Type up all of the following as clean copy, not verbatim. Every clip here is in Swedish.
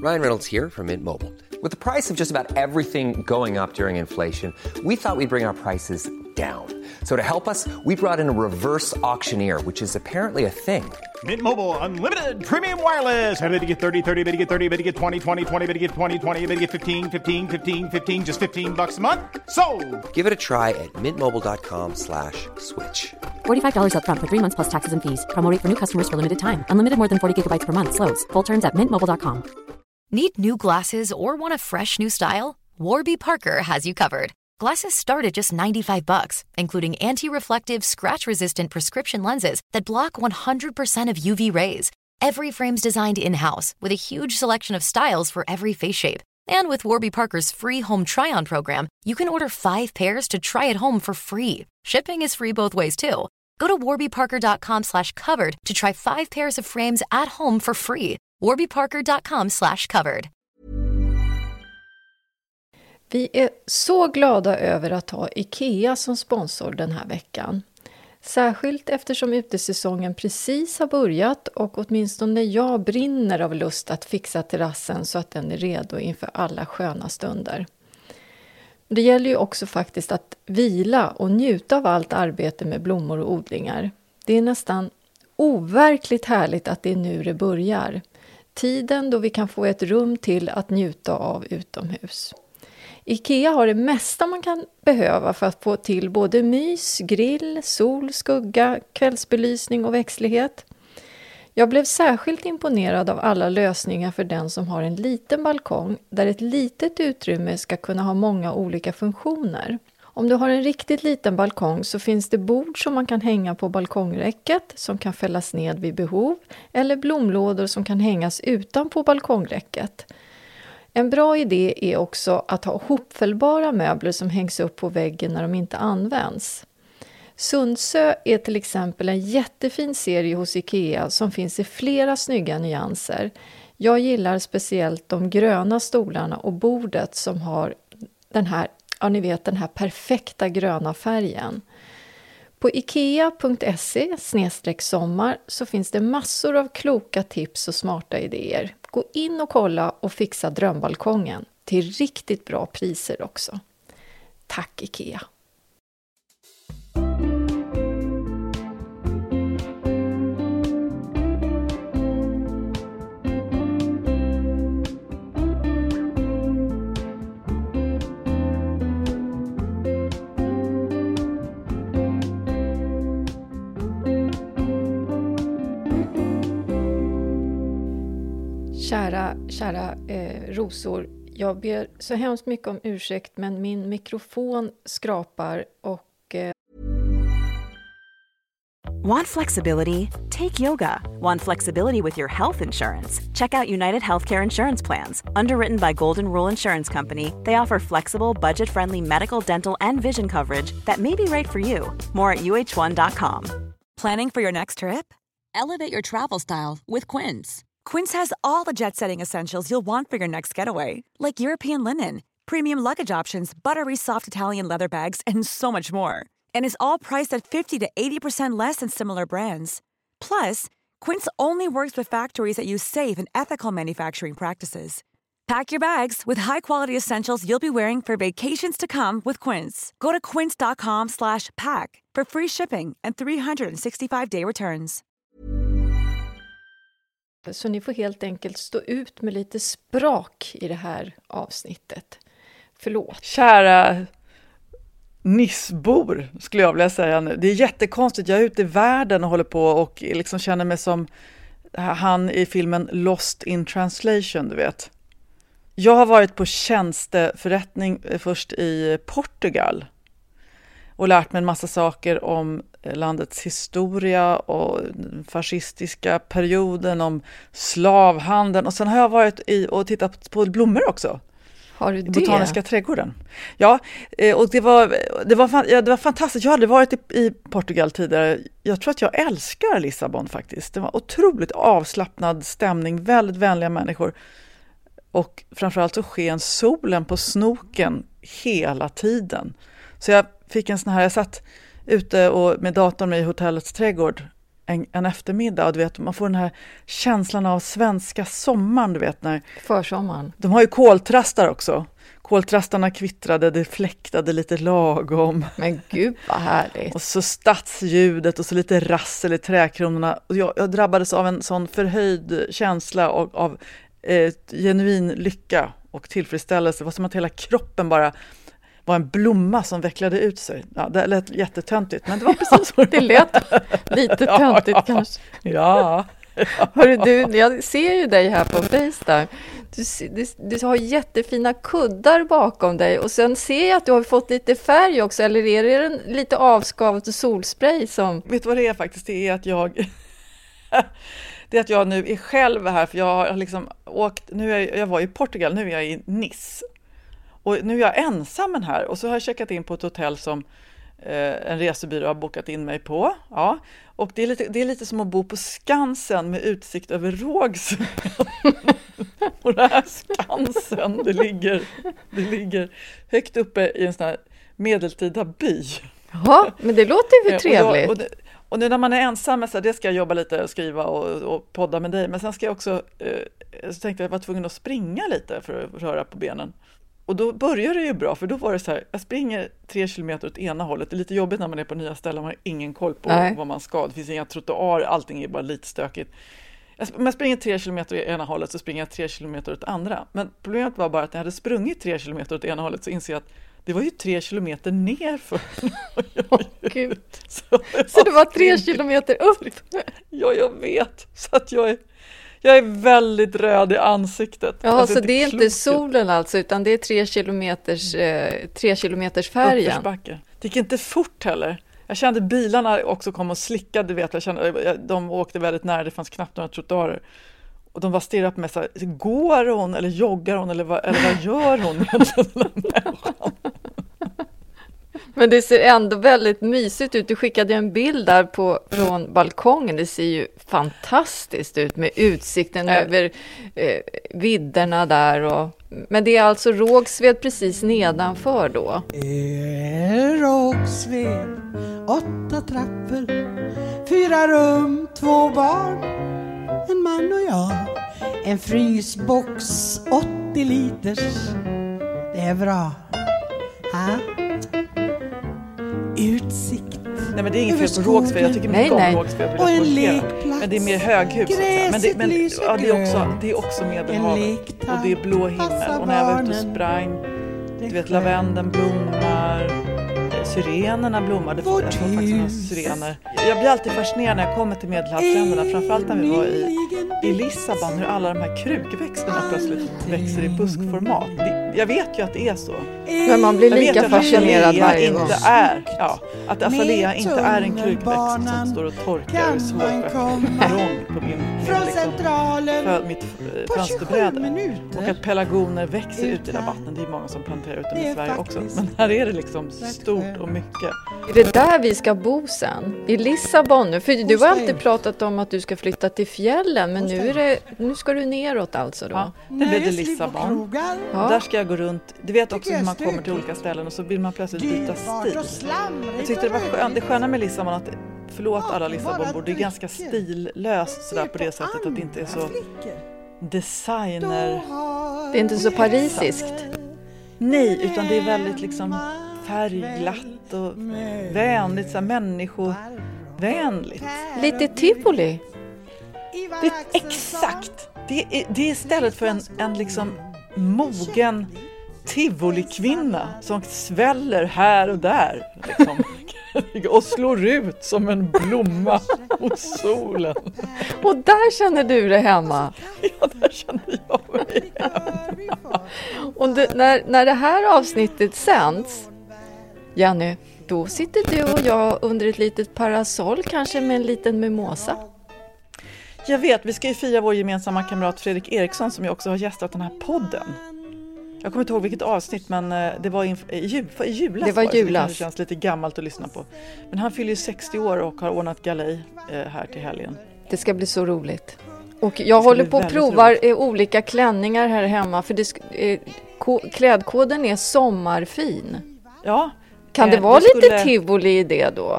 Ryan Reynolds here from Mint Mobile. With the price of just about everything going up during inflation, we thought we'd bring our prices down. So to help us, we brought in a reverse auctioneer, which is apparently a thing. Mint Mobile Unlimited Premium Wireless. How to get 30, 30, bit to get 30, bit to get 20, 20, 20, bit to get 20, 20, bit to get 15, 15, 15, 15, just $15 a month? Sold! Give it a try at mintmobile.com/switch. $45 up front for 3 months plus taxes and fees. Promo rate for new customers for limited time. Unlimited more than 40 gigabytes per month. Slows full terms at mintmobile.com. Need new glasses or want a fresh new style? Warby Parker has you covered. Glasses start at just $95, including anti-reflective, scratch-resistant prescription lenses that block 100% of UV rays. Every frame's designed in-house with a huge selection of styles for every face shape. And with Warby Parker's free home try-on program, you can order 5 pairs to try at home for free. Shipping is free both ways too. Go to warbyparker.com/covered to try 5 pairs of frames at home for free. warbyparker.com/covered. Vi är så glada över att ha IKEA som sponsor den här veckan. Särskilt eftersom utesäsongen precis har börjat och åtminstone jag brinner av lust att fixa terrassen så att den är redo inför alla sköna stunder. Det gäller ju också faktiskt att vila och njuta av allt arbete med blommor och odlingar. Det är nästan overkligt härligt att det är nu det börjar. Tiden då vi kan få ett rum till att njuta av utomhus. IKEA har det mesta man kan behöva för att få till både mys, grill, sol, skugga, kvällsbelysning och växtlighet. Jag blev särskilt imponerad av alla lösningar för den som har en liten balkong där ett litet utrymme ska kunna ha många olika funktioner. Om du har en riktigt liten balkong så finns det bord som man kan hänga på balkongräcket som kan fällas ned vid behov eller blomlådor som kan hängas utanpå balkongräcket. En bra idé är också att ha hopfällbara möbler som hängs upp på väggen när de inte används. Sundsö är till exempel en jättefin serie hos IKEA som finns i flera snygga nyanser. Jag gillar speciellt de gröna stolarna och bordet som har den här perfekta gröna färgen. På ikea.se/sommar så finns det massor av kloka tips och smarta idéer. Gå in och kolla och fixa drömbalkongen till riktigt bra priser också. Tack IKEA! Kära rosor, jag ber så hemskt mycket om ursäkt men min mikrofon skrapar och... Want flexibility? Take yoga. Want flexibility with your health insurance? Check out United Healthcare Insurance Plans. Underwritten by Golden Rule Insurance Company, they offer flexible, budget-friendly medical, dental, and vision coverage that may be right for you. More at uh1.com. Planning for your next trip? Elevate your travel style with Quince. Quince has all the jet-setting essentials you'll want for your next getaway, like European linen, premium luggage options, buttery soft Italian leather bags, and so much more. And is all priced at 50 to 80% less than similar brands. Plus, Quince only works with factories that use safe and ethical manufacturing practices. Pack your bags with high-quality essentials you'll be wearing for vacations to come with Quince. Go to quince.com/pack for free shipping and 365-day returns. Så ni får helt enkelt stå ut med lite sprak i det här avsnittet. Förlåt. Kära nissbor skulle jag vilja säga nu. Det är jättekonstigt. Jag är ute i världen och håller på och liksom känner mig som han i filmen Lost in Translation, du vet. Jag har varit på tjänsteförrättning först i Portugal och lärt mig en massa saker om landets historia och den fascistiska perioden, om slavhandeln. Och sen har jag varit och tittat på blommor också. Har du det? I Botaniska trädgården. Ja, och det var fantastiskt. Jag har aldrig varit i Portugal tidigare. Jag tror att jag älskar Lissabon faktiskt. Det var otroligt avslappnad stämning, väldigt vänliga människor. Och framförallt så sken solen på snoken hela tiden. Så jag fick en sån här, jag satt ute och med datorn i hotellets trädgård en eftermiddag och du vet, man får den här känslan av svenska sommaren, du vet, när Försommaren. de har ju koltrastar också. Koltrastarna kvittrade, det fläktade lite lagom. Men gud vad härligt. Och så stadsljudet och så lite rassel i träkronorna. Och jag drabbades av en sån förhöjd känsla av genuin lycka och tillfredsställelse. Det var som att hela kroppen bara var en blomma som vecklade ut sig. Ja, det lät jättetöntigt, men det var precis så. Det lät lite töntigt kanske. Ja. Hörru du, jag ser ju dig här på FaceTime. Du har jättefina kuddar bakom dig och sen ser jag att du har fått lite färg också, eller är det en lite avskavat solspray som... Vet du vad det är faktiskt? Det är att jag... det är att jag nu är själv här, för jag har liksom åkt... Jag var i Portugal, nu är jag i Nice. Och nu är jag ensam här och så har jag checkat in på ett hotell som en resebyrå har bokat in mig på. Ja. Och det är lite som att bo på Skansen med utsikt över Rågsved. Och det här Skansen, det ligger högt uppe i en sån här medeltida by. Ja, men det låter ju trevligt. Och nu när man är ensam, så det ska jag jobba lite, skriva och podda med dig. Men sen ska jag också, så tänkte jag var tvungen att springa lite för att röra på benen. Och då börjar det ju bra, för då var det så här, jag springer 3 kilometer åt ena hållet. Det är lite jobbigt när man är på nya ställen, man har ingen koll på vad man ska. Det finns inga trottoarer, allting är bara lite stökigt. Om jag springer 3 kilometer åt ena hållet så springer jag 3 kilometer åt andra. Men problemet var bara att när jag hade sprungit 3 kilometer åt ena hållet så inser jag att det var ju 3 kilometer ner för. Gud. Så det var 3 kilometer upp? Ja, jag vet. Så att jag är väldigt röd i ansiktet. Ja, alltså, så det är inte solen alltså, utan det är 3 kilometers färgen. Uppförsbacke. Det gick inte fort heller. Jag kände bilarna också kom och slickade, vet jag kände, de åkte väldigt nära, det fanns knappt några trottoarer. Och de var stirrat på mig så här, går hon eller joggar hon eller vad gör hon? Men det ser ändå väldigt mysigt ut. Du skickade en bild där från balkongen. Det ser ju fantastiskt ut med utsikten över vidderna där. Men det är alltså Rågsved precis nedanför då. Rågsved, 8 trappor, 4 rum, 2 barn, en man och jag, en frysbox, 80 liters. Det är bra. Ha? Utsikt. Nej, men det är inget fel på Rågsved. Jag tycker mycket om Rågsved. Och en lekplats. Men det är mer höghus. Men det är också Medelhavet. Och det är blå himmel. Och när jag var ute och sprang, du vet, lavenden blommar. Syrenerna blommar. Det var faktiskt några syrener. Jag blir alltid fascinerad när jag kommer till Medelhavsländerna. Framförallt när vi var i Lissabon. Hur alla de här krukväxterna plötsligt växer i buskformat. Jag vet ju att det är så. Men man blir lika fascinerad varje gång. Att azalea inte är en krukväxt som står och torkar och svårfärgad på mitt fönsterbräde. Och att pelargoner växer ut i rabatten. Det är många som planterar ut dem i Sverige också. Men här är det liksom stort och mycket. Är det där vi ska bo sen? I Lissabon nu? För du har alltid pratat om att du ska flytta till fjällen. Men nu ska du neråt alltså då? Ja, det blir det Lissabon. Ja. Där ska jag gå runt. Du vet också hur man kommer till olika ställen och så vill man plötsligt byta stil. Jag tyckte det var skönt. Det sköna med Lissabon att, förlåt alla Lissabonbor, det är ganska stillöst sådär på det sättet att det inte är så designer. Det är inte så parisiskt. Nej, utan det är väldigt liksom färgglatt och vänligt, så här människovänligt. Lite Tivoli. Det är exakt. Det är istället för en liksom mogen Tivoli-kvinna som sväller här och där liksom, och slår ut som en blomma mot solen. Och där känner du dig hemma? Ja, där känner jag mig hemma. Och när det här avsnittet sänds, Jenny, då sitter du och jag under ett litet parasoll, kanske med en liten mimosa. Jag vet, vi ska ju fira vår gemensamma kamrat Fredrik Eriksson som jag också har gästat den här podden. Jag kommer inte ihåg vilket avsnitt, men det var i julas. Det var julas. Det känns lite gammalt att lyssna på. Men han fyller ju 60 år och har ordnat galej här till helgen. Det ska bli så roligt. Och jag håller på att prova olika klänningar här hemma. För klädkoden är sommarfin. Ja. Kan det vara lite tivoli i det då?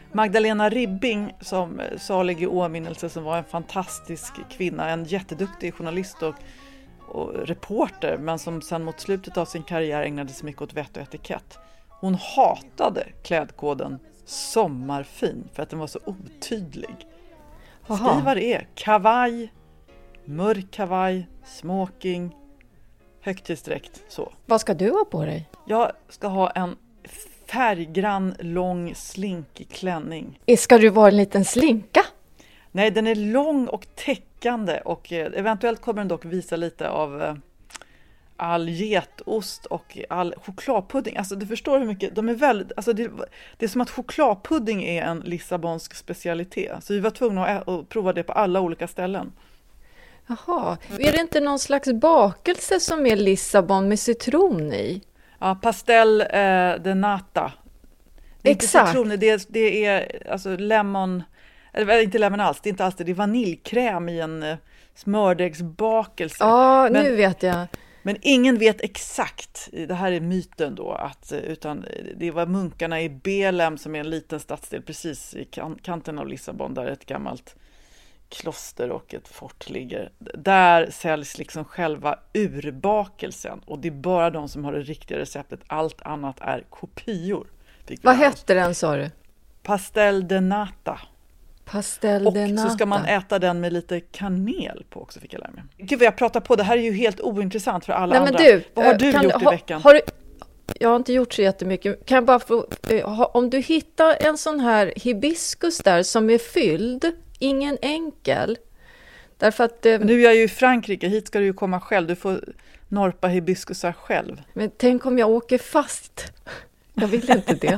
Magdalena Ribbing, som salig i åminnelse, som var en fantastisk kvinna, en jätteduktig journalist och reporter, men som sen mot slutet av sin karriär ägnade sig mycket åt vett och etikett. Hon hatade klädkoden sommarfin för att den var så otydlig. Skriv vad det är. Kavaj, mörk kavaj, smoking, högtidsdräkt, så. Vad ska du ha på dig? Jag ska ha en färggrann, lång, slinkig klänning. Ska du vara en liten slinka? Nej, den är lång och täckande och eventuellt kommer den dock visa lite av all getost och all chokladpudding. Alltså du förstår hur mycket, de är väldigt, alltså det är som att chokladpudding är en lissabonsk specialitet. Så vi var tvungna att prova det på alla olika ställen. Jaha, är det inte någon slags bakelse som är Lissabon med citron i? Ja, pastel de nata. Det är exakt. Inte citron, det är alltså lemon, eller inte lemon alls, det är inte alls det. Det är vaniljkräm i en smördegsbakelse. Ja, nu vet jag. Men ingen vet exakt, det här är myten då, utan det var munkarna i Belem, som är en liten stadsdel precis i kanten av Lissabon, där ett gammalt kloster och ett fort ligger. Där säljs liksom själva urbakelsen, och det är bara de som har det riktiga receptet. Allt annat är kopior. Vad hette den, sa du? Pastel de nata. Pastel och de nata. Så ska man äta den med lite kanel på också, fick jag lära mig. Gud vad jag pratar på, det här är ju helt ointressant för alla andra. Men du, vad har du gjort i veckan? Jag har inte gjort så jättemycket. Kan jag bara få, om du hittar en sån här hibiskus där som är fylld, ingen enkel. Därför att, nu är jag ju i Frankrike, hit ska du ju komma själv. Du får norpa hibiskusar själv. Men tänk om jag åker fast. Jag vill inte det.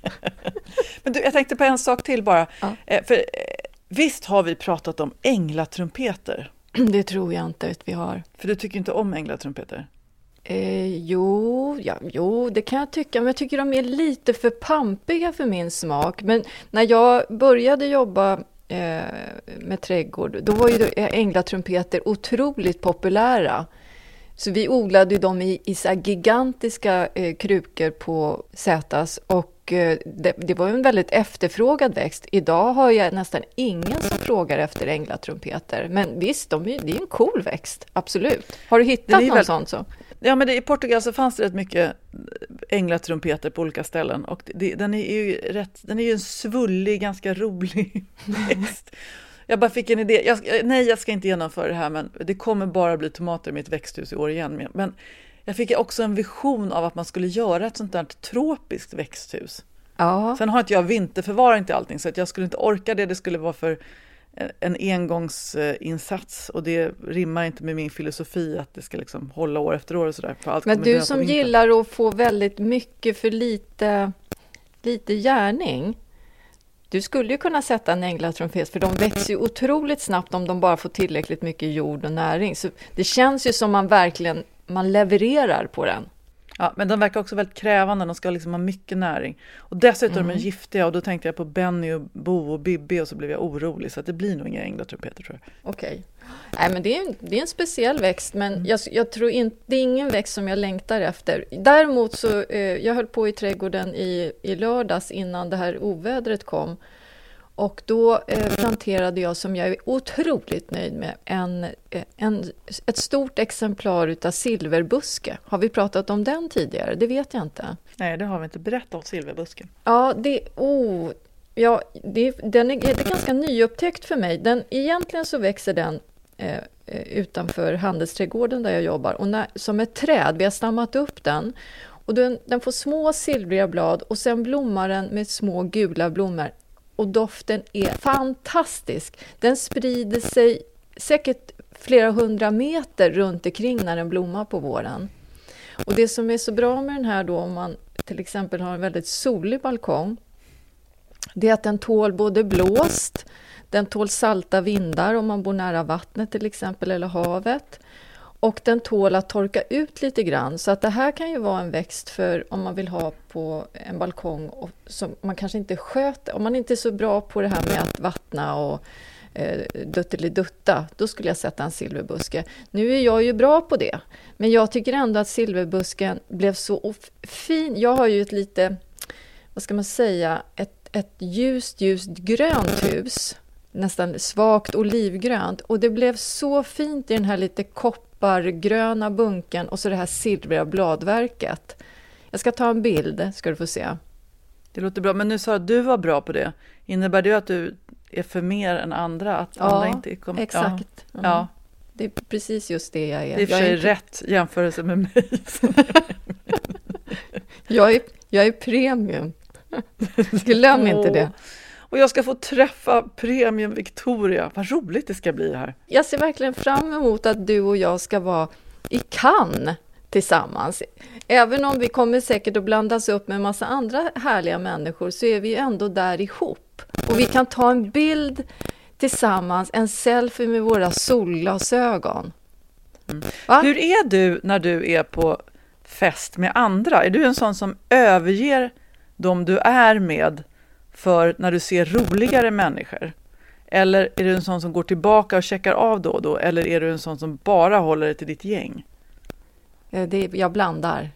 Men du, jag tänkte på en sak till bara. Ja. För visst har vi pratat om änglatrumpeter? Det tror jag inte att vi har. För du tycker inte om änglatrumpeter? Jo, det kan jag tycka. Men jag tycker de är lite för pampiga för min smak. Men när jag började jobba med trädgård, då var ju änglatrumpeter otroligt populära. Så vi odlade dem i så här gigantiska krukor på Sätas, och det var en väldigt efterfrågad växt. Idag har jag nästan ingen som frågar efter änglatrumpeter. Men visst, det är en cool växt, absolut. Har du hittat någon sån så? Ja, men i Portugal så fanns det rätt mycket änglatrumpeter på olika ställen. Och den är ju en svullig, ganska rolig växt. Jag bara fick en idé. Jag ska inte genomföra det här, men det kommer bara bli tomater i mitt växthus i år igen. Men jag fick också en vision av att man skulle göra ett sånt där tropiskt växthus. Ja. Sen har inte jag vinterförvarar inte allting, så att jag skulle inte orka det. Det skulle vara för en engångsinsats, och det rimmar inte med min filosofi att det ska liksom hålla år efter år och sådär. Men du som gillar att få väldigt mycket för lite gärning, du skulle ju kunna sätta en änglatrumpet, för de växer ju otroligt snabbt om de bara får tillräckligt mycket jord och näring. Så det känns ju som man levererar på den. Ja, men de verkar också väldigt krävande. De ska liksom ha mycket näring. Och dessutom är de giftiga, och då tänkte jag på Benny och Bo och Bibi, och så blev jag orolig. Så att det blir nog inga änglatrumpeter, tror jag. Okej. Nej, men det är en speciell växt, men jag tror inte, det är ingen växt som jag längtar efter. Däremot så, jag höll på i trädgården i lördags innan det här ovädret kom. Och då planterade jag, som jag är otroligt nöjd med, ett stort exemplar utav silverbuske. Har vi pratat om den tidigare? Det vet jag inte. Nej, det har vi inte. Berättat om silverbusken. Ja, den är ganska nyupptäckt för mig. Egentligen så växer den utanför handelsträdgården där jag jobbar. Och som ett träd, vi har stammat upp den. Och den får små silvriga blad, och sen blommar den med små gula blommor. Och doften är fantastisk. Den sprider sig säkert flera 100 meter runt omkring när den blommar på våren. Och det som är så bra med den här då, om man till exempel har en väldigt solig balkong, det är att den tål både blåst, den tål salta vindar om man bor nära vattnet till exempel, eller havet. Och den tål att torka ut lite grann. Så att det här kan ju vara en växt för om man vill ha på en balkong, och som man kanske inte sköter. Om man inte är så bra på det här med att vattna och dutta, då skulle jag sätta en silverbuske. Nu är jag ju bra på det. Men jag tycker ändå att silverbusken blev så fin. Jag har ju ett lite, vad ska man säga, ett ett ljust grönt hus. Nästan svagt olivgrönt. Och det blev så fint i den här lite koppargröna bunken och så det här silvriga bladverket. Jag ska ta en bild, ska du få se. Det låter bra, men nu sa att du var bra på det. Innebär det att du är för mer än andra? Att andra inte kommer? Exakt. Ja. Ja. Det är precis just det jag är. Det är i och för sig rätt jämförelse med mig. jag är premium. Glöm inte det. Och jag ska få träffa Premium Victoria. Vad roligt det ska bli här. Jag ser verkligen fram emot att du och jag ska vara i Cannes tillsammans. Även om vi kommer säkert att blandas upp med en massa andra härliga människor så är vi ändå där ihop. Och vi kan ta en bild tillsammans, en selfie med våra solglasögon. Hur är du när du är på fest med andra? Är du en sån som överger dem du är med för när du ser roligare människor? Eller är du en sån som går tillbaka och checkar av då och då? Eller är du en sån som bara håller dig till ditt gäng? Jag blandar.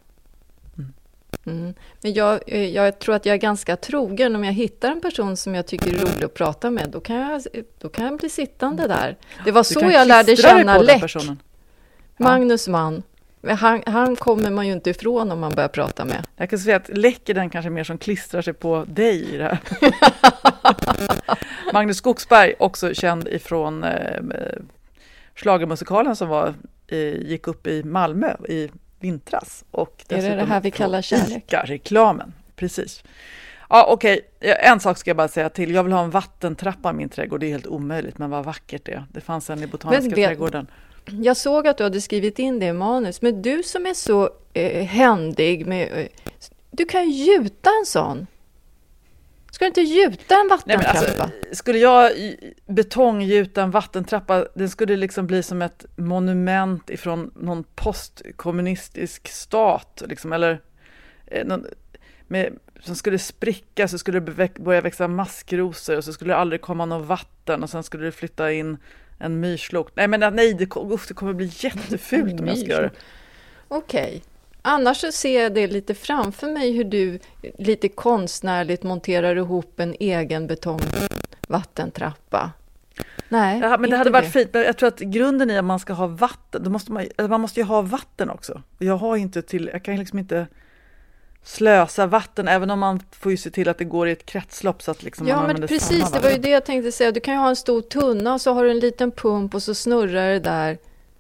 Men jag tror att jag är ganska trogen. Om jag hittar en person som jag tycker är rolig att prata med, då kan jag bli sittande där. Det var så jag lärde känna Läck. Magnus Mann. Han kommer man ju inte ifrån om man börjar prata med. Jag kan säga att Läck är den kanske mer som klistrar sig på dig i det här. Magnus Skogsberg, också känd ifrån schlagermusikalen som gick upp i Malmö i vintras. Och är det här vi kallar kärlek? Ica-reklamen, precis. Ja, okej. En sak ska jag bara säga till. Jag vill ha en vattentrappa i min trädgård. Det är helt omöjligt, men vad vackert det är. Det fanns en i botaniska trädgården. Jag såg att du hade skrivit in det i manus. Men du som är så händig, du kan ju gjuta en sån. Ska du inte gjuta en vattentrappa? Nej, men alltså, skulle jag betonggjuta en vattentrappa, den skulle liksom bli som ett monument ifrån någon postkommunistisk stat. Liksom, eller som skulle spricka, så skulle det börja växa maskrosor och så skulle det aldrig komma någon vatten och sen skulle det flytta in en myrslok. Nej, det kommer bli jättefult om jag ska göra det. Okej. Annars så ser jag det lite framför mig hur du lite konstnärligt monterar ihop en egen betongvattentrappa. Nej, ja, men det hade varit fint. Jag tror att grunden är att man ska ha vatten. Då måste man måste ju ha vatten också. Jag kan liksom inte slösa vatten, även om man får ju se till att det går i ett kretslopp så att liksom man men precis, det var ju det jag tänkte säga. Du kan ju ha en stor tunna och så har du en liten pump och så snurrar det där.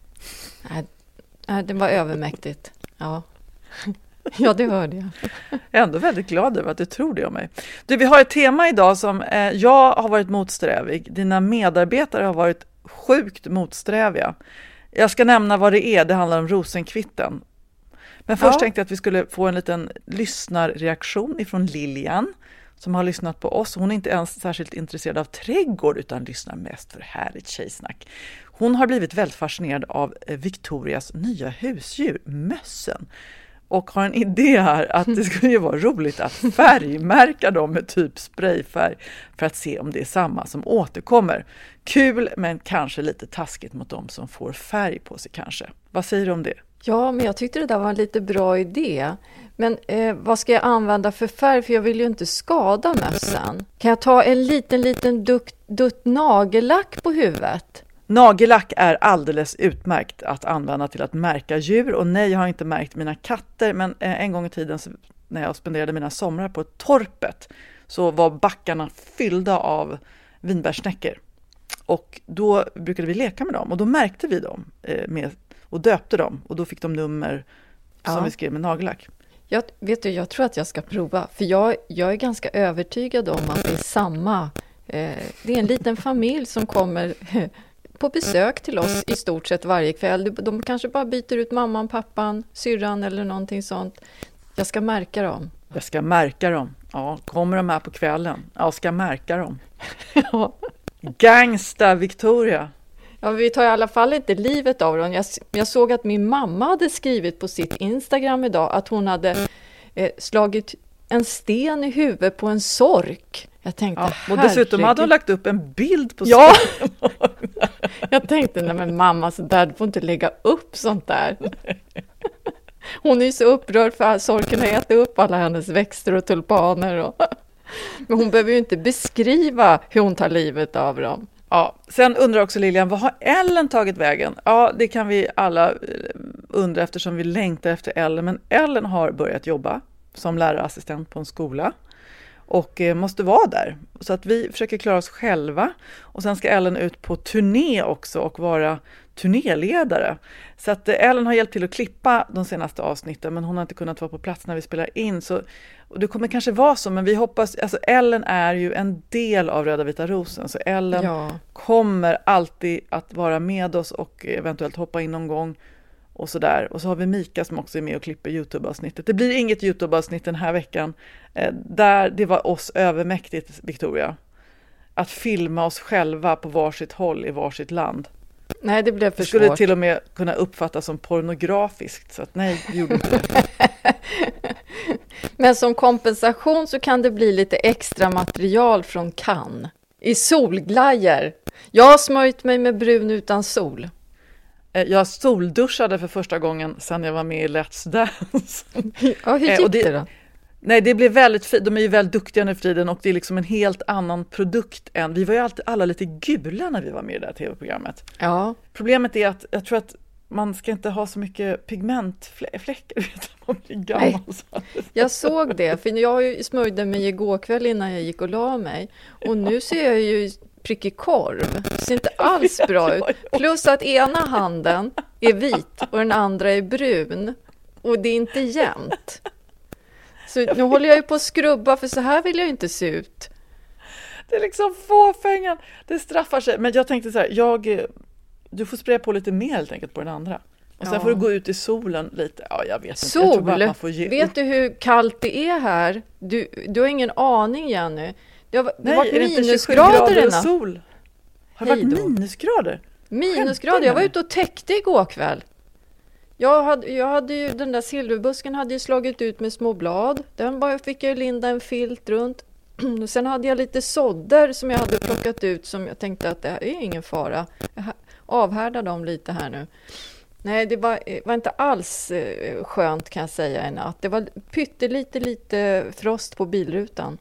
Nej, det var övermäktigt. Ja. Ja, det hörde jag. Jag är ändå väldigt glad över att du tror det om mig. Vi har ett tema idag som jag har varit motsträvig. Dina medarbetare har varit sjukt motsträviga. Jag ska nämna vad det är. Det handlar om rosenkvitten. Men först tänkte jag att vi skulle få en liten lyssnarreaktion ifrån Lilian som har lyssnat på oss. Hon är inte ens särskilt intresserad av trädgård utan lyssnar mest för härligt tjejsnack. Hon har blivit väldigt fascinerad av Victorias nya husdjur, mössen. Och har en idé här att det skulle ju vara roligt att färgmärka dem med typ sprayfärg för att se om det är samma som återkommer. Kul, men kanske lite taskigt mot dem som får färg på sig kanske. Vad säger du om det? Ja, men jag tyckte det där var en lite bra idé. Men vad ska jag använda för färg? För jag vill ju inte skada mössen. Kan jag ta en liten dutt nagellack på huvudet? Nagellack är alldeles utmärkt att använda till att märka djur. Och nej, jag har inte märkt mina katter. Men en gång i tiden när jag spenderade mina somrar på torpet så var backarna fyllda av vinbärssnäckor. Och då brukade vi leka med dem. Och då märkte vi dem och döpte dem. Och då fick de nummer som vi skrev med nagellack. Jag tror att jag ska prova. För jag är ganska övertygad om att det är samma. Det är en liten familj som kommer på besök till oss i stort sett varje kväll. De kanske bara byter ut mamman, pappan, syrran eller någonting sånt. Jag ska märka dem. Jag ska märka dem. Ja, kommer de här på kvällen? Jag ska märka dem. Ja. Gangsta Victoria. Ja, vi tar i alla fall inte livet av dem. Jag såg att min mamma hade skrivit på sitt Instagram idag att hon hade slagit en sten i huvudet på en sork. Jag tänkte, och dessutom hade hon lagt upp en bild på ja. Jag tänkte, nej men mamma, så där, du får inte lägga upp sånt där. Hon är så upprörd för att sorken har ätit upp alla hennes växter och tulpaner. Men hon behöver ju inte beskriva hur hon tar livet av dem. Ja, sen undrar också Lilian, vad har Ellen tagit vägen? Ja, det kan vi alla undra eftersom vi längtar efter Ellen. Men Ellen har börjat jobba som lärarassistent på en skola och måste vara där. Så att vi försöker klara oss själva. Och sen ska Ellen ut på turné också och vara turnéledare. Så att Ellen har hjälpt till att klippa de senaste avsnitten, men hon har inte kunnat vara på plats när vi spelar in. Så, och det kommer kanske vara så, men vi hoppas, alltså Ellen är ju en del av Röda Vita Rosen, så Ellen kommer alltid att vara med oss och eventuellt hoppa in någon gång och sådär. Och så har vi Mika som också är med och klipper YouTube-avsnittet. Det blir inget YouTube-avsnitt den här veckan där det var oss övermäktigt, Victoria, att filma oss själva på varsitt håll i varsitt land. Nej, det blev för svårt. Det skulle svårt. till och med kunna uppfattas som pornografiskt, så att nej, vi gjorde inte det. Men som kompensation så kan det bli lite extra material från Cannes. I solglajjor. Jag har smörjt mig med brun utan sol. Jag solduschade för första gången sedan jag var med i Let's Dance. Ja, hur gick det då? Nej, det blev väldigt fint. De är ju väldigt duktiga nu för tiden och det är liksom en helt annan produkt än... Vi var ju alltid alla lite gula när vi var med i det här tv-programmet. Ja. Problemet är att jag tror att man ska inte ha så mycket pigmentfläckar. Man blir gammal. Jag såg det, för jag smörjde mig igår kväll innan jag gick och la mig. Och nu ser jag ju prickig korv. Det ser inte alls bra ut. Plus att ena handen är vit och den andra är brun. Och det är inte jämnt. Så nu håller jag ju på att skrubba, för så här vill jag inte se ut. Det är liksom fåfängan. Det straffar sig. Men jag tänkte så här, du får spraya på lite mer helt enkelt på den andra. Och sen får du gå ut i solen lite. Ja, jag vet inte. Sol? Jag tror bara att man får Vet du hur kallt det är här? Du har ingen aning, Jenny. Det har varit minusgrader i natt. Sol? Har det varit minusgrader? Minusgrader. Jag var ute och täckte igår kväll. Jag hade ju, den där silverbusken hade ju slagit ut med små blad. Den fick jag linda en filt runt. Sen hade jag lite sådder som jag hade plockat ut, som jag tänkte att det är ingen fara. Jag avhärdar dem lite här nu. Nej, det var inte alls skönt, kan jag säga, i natt. Det var lite frost på bilrutan.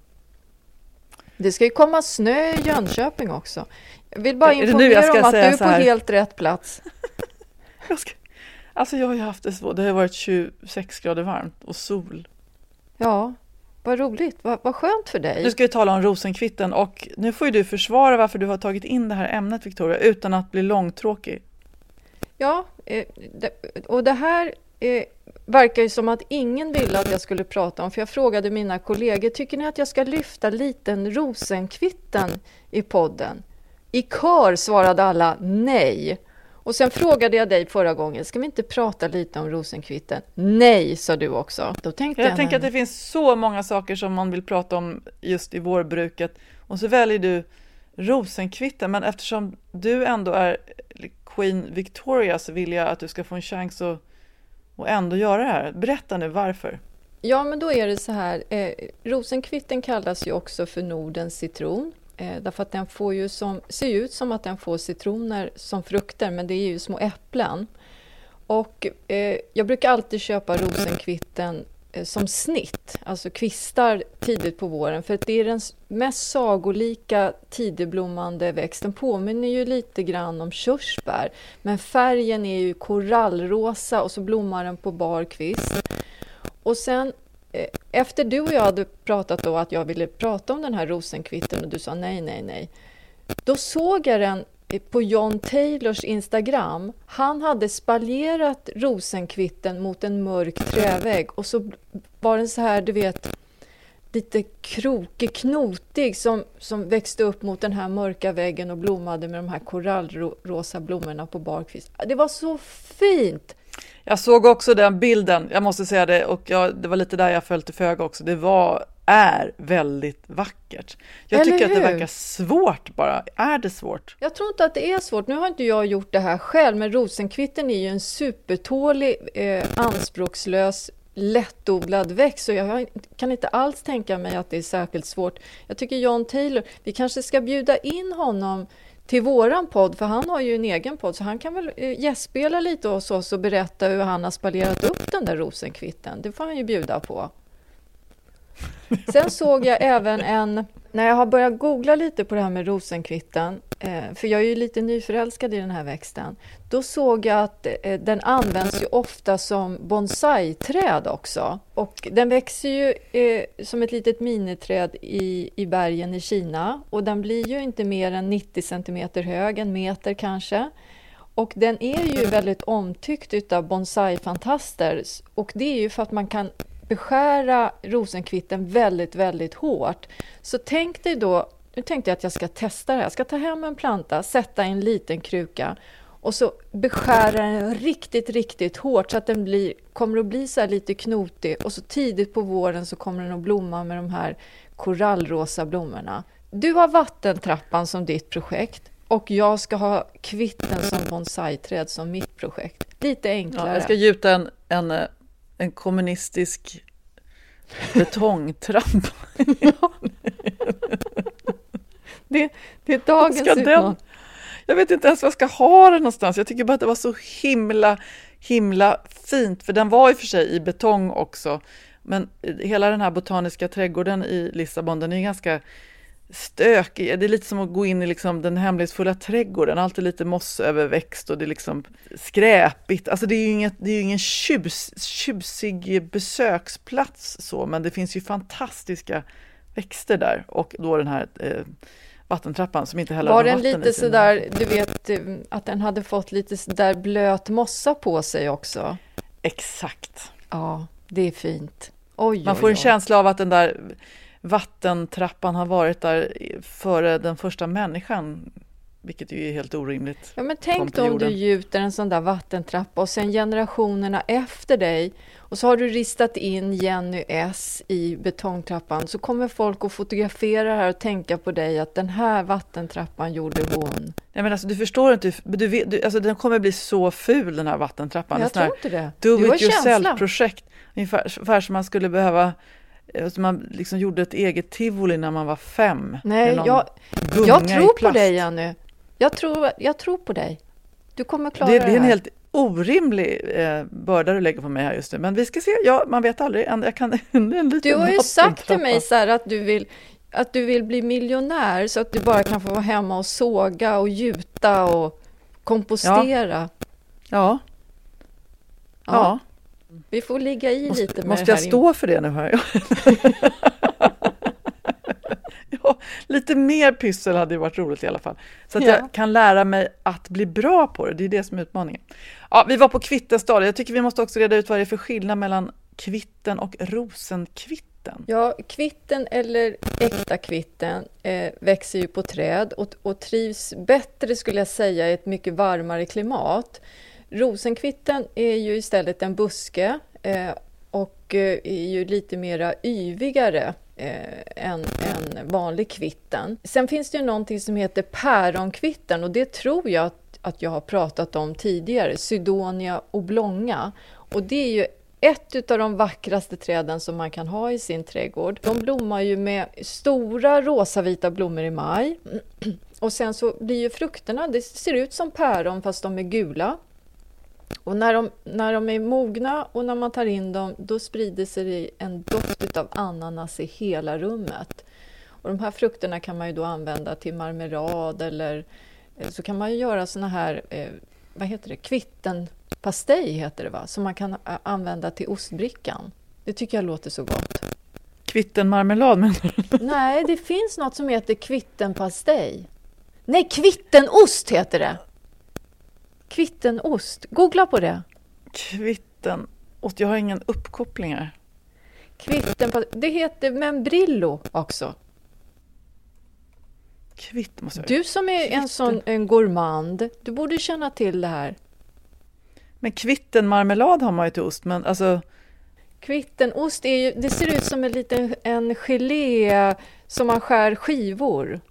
Det ska ju komma snö i Jönköping också. Jag vill bara informera om att du är på helt rätt plats. Alltså jag har ju haft det svårt. Det har varit 26 grader varmt och sol. Ja, vad roligt. Vad skönt för dig. Nu ska vi tala om rosenkvitten och nu får ju du försvara varför du har tagit in det här ämnet, Victoria, utan att bli långtråkig. Ja, och det här verkar ju som att ingen ville att jag skulle prata om. För jag frågade mina kollegor, tycker ni att jag ska lyfta liten rosenkvitten i podden? I kör svarade alla nej. Och sen frågade jag dig förra gången, ska vi inte prata lite om rosenkvitten? Nej, sa du också. Då tänkte jag tänker att det finns så många saker som man vill prata om just i vårbruket. Och så väljer du rosenkvitten. Men eftersom du ändå är Queen Victoria så vill jag att du ska få en chans att ändå göra det här. Berätta nu varför. Ja, men då är det så här. Rosenkvitten kallas ju också för Nordens citron. Därför att den får ju ser ut som att den får citroner som frukter, men det är ju små äpplen. Och jag brukar alltid köpa rosenkvitten som snitt, alltså kvistar tidigt på våren, för att det är den mest sagolika tidigblommande växten. Påminner ju lite grann om körsbär, men färgen är ju korallrosa och så blommar den på bar kvist. Och sen efter du och jag hade pratat då att jag ville prata om den här rosenkvitten och du sa nej. Då såg jag den på John Taylors Instagram. Han hade spaljerat rosenkvitten mot en mörk trävägg och så var den så här, du vet, lite krokig, knotig som växte upp mot den här mörka väggen och blommade med de här korallrosa blommorna på barkvist. Det var så fint! Jag såg också den bilden, jag måste säga det, och det var lite där jag föll till föga också. Det är väldigt vackert. Jag tycker att det verkar svårt bara. Är det svårt? Jag tror inte att det är svårt. Nu har inte jag gjort det här själv, men rosenkvitten är ju en supertålig, anspråkslös, lättodlad växt. Så jag kan inte alls tänka mig att det är särskilt svårt. Jag tycker John Taylor, vi kanske ska bjuda in honom till våran podd, för han har ju en egen podd, så han kan väl gästspela lite hos oss och berätta hur han har spaljerat upp den där rosenkvitten. Det får han ju bjuda på. Sen såg jag även när jag har börjat googla lite på det här med rosenkvitten, för jag är ju lite nyförälskad i den här växten, då såg jag att den används ju ofta som bonsai-träd också. Och den växer ju som ett litet miniträd i bergen i Kina, och den blir ju inte mer än 90 centimeter hög, en meter kanske. Och den är ju väldigt omtyckt utav bonsai-fantaster, och det är ju för att man kan beskära rosenkvitten väldigt, väldigt hårt. Så tänk dig då, nu tänkte jag att jag ska testa det här. Jag ska ta hem en planta, sätta i en liten kruka och så beskära den riktigt, riktigt hårt så att den kommer att bli så här lite knotig, och så tidigt på våren så kommer den att blomma med de här korallrosa blommorna. Du har vattentrappan som ditt projekt och jag ska ha kvitten som bonsai-träd som mitt projekt. Lite enklare. Ja, jag ska gjuta en kommunistisk betongtrappa. Det är dagens utmaning. Jag vet inte ens var jag ska ha den någonstans. Jag tycker bara att det var så himla fint. För den var i och för sig i betong också. Men hela den här botaniska trädgården i Lissabon, den är ganska stökig. Det är lite som att gå in i liksom den hemlighetsfulla trädgården. Alltid lite mossöverväxt och det är liksom skräpigt. Alltså det är ju ingen tjusig besöksplats så, men det finns ju fantastiska växter där. Och då den här vattentrappan som inte heller var har den vatten lite i sig. sådär, du vet att den hade fått lite sådär blöt mossa på sig också? Exakt. Ja, det är fint. Oj, man får en känsla av att den där vattentrappan har varit där före den första människan, vilket ju är helt orimligt. Ja, men tänk då om du gjuter en sån där vattentrappa och sen generationerna efter dig, och så har du ristat in Jenny S i betongtrappan, så kommer folk att fotografera det här och tänka på dig att den här vattentrappan gjorde hon. Nej, men alltså du förstår inte, alltså den kommer bli så ful den här vattentrappan. Jag tror inte det. Do-it-yourself-projekt. Ungefär som man skulle behöva. Så man liksom gjorde ett eget tivoli när man var 5. Nej, jag tror på dig, Jenny. Jag tror på dig. Du kommer klara det. Det är en helt orimlig börda du lägger på mig här just nu. Men vi ska se. Ja, man vet aldrig. Du har ju sagt till mig så här att du vill bli miljonär så att du bara kan få vara hemma och såga och gjuta och kompostera. Ja. Vi får ligga i lite med måste det här. Jag stå för det nu här? Ja, lite mer pyssel hade ju varit roligt i alla fall. Så att jag kan lära mig att bli bra på det. Det är det som är utmaningen. Ja, vi var på kvittenstadiet. Jag tycker vi måste också reda ut vad det är för skillnad mellan kvitten och rosenkvitten. Ja, kvitten eller äkta kvitten växer ju på träd och trivs bättre, skulle jag säga, i ett mycket varmare klimat. Rosenkvitten är ju istället en buske och är ju lite mera yvigare än vanlig kvitten. Sen finns det ju någonting som heter päronkvitten, och det tror jag att jag har pratat om tidigare, Cydonia oblonga. Och det är ju ett av de vackraste träden som man kan ha i sin trädgård. De blommar ju med stora rosavita blommor i maj. Och sen så blir ju frukterna, det ser ut som päron fast de är gula. Och när de är mogna och när man tar in dem, då sprider sig en doft av ananas i hela rummet. Och de här frukterna kan man ju då använda till marmelad, eller så kan man ju göra såna här, kvittenpastej heter det, va? Som man kan använda till ostbrickan. Det tycker jag låter så gott. Kvittenmarmelad menar du? Nej, det finns något som heter kvittenpastej. Nej, kvittenost heter det. Kvittenost. Googla på det. Kvittenost. Jag har ingen uppkoppling här. Det heter membrillo också. Du som är en gourmand, du borde känna till det här. Men kvittenmarmelad har man ju till ost, men alltså... Kvittenost är ju, det ser ut som en gelé som man skär skivor.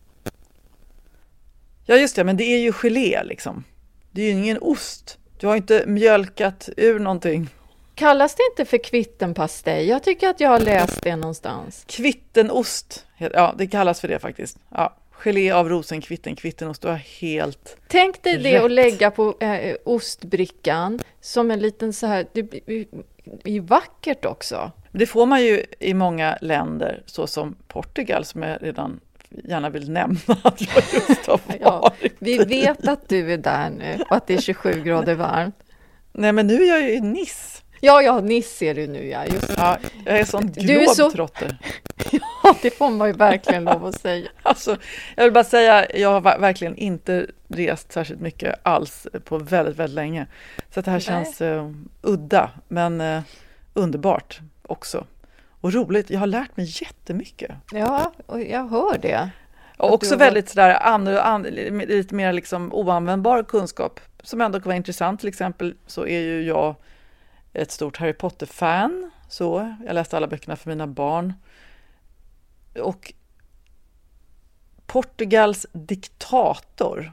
Ja just det, men det är ju gelé liksom. Det är ju ingen ost. Du har inte mjölkat ur någonting. Kallas det inte för kvittenpastej? Jag tycker att jag har läst det någonstans. Kvittenost. Ja, det kallas för det faktiskt. Ja, gelé av rosenkvitten, kvittenost. Du har helt Tänk dig det rätt. att lägga på ostbrickan som en liten så här, det är vackert också. Det får man ju i många länder, så som Portugal, som jag redan gärna vill nämna att jag just har varit. Ja, vi vet att du är där nu och att det är 27 grader varmt. Nej, men nu är jag ju i Nice. Ja, Nice är du nu, ja. Just. Ja, jag är sån Du är så- globetrotter. Ja, det får man ju verkligen lov att säga. Alltså, jag vill bara säga, jag har verkligen inte rest särskilt mycket alls på väldigt, väldigt länge. Så att det här känns udda, men underbart också. Och roligt, jag har lärt mig jättemycket. Ja, och jag hör det. Och också väldigt sådär lite mer liksom oanvändbar kunskap som ändå kan vara intressant. Till exempel så är ju jag ett stort Harry Potter-fan. Så jag läste alla böckerna för mina barn. Och Portugals diktator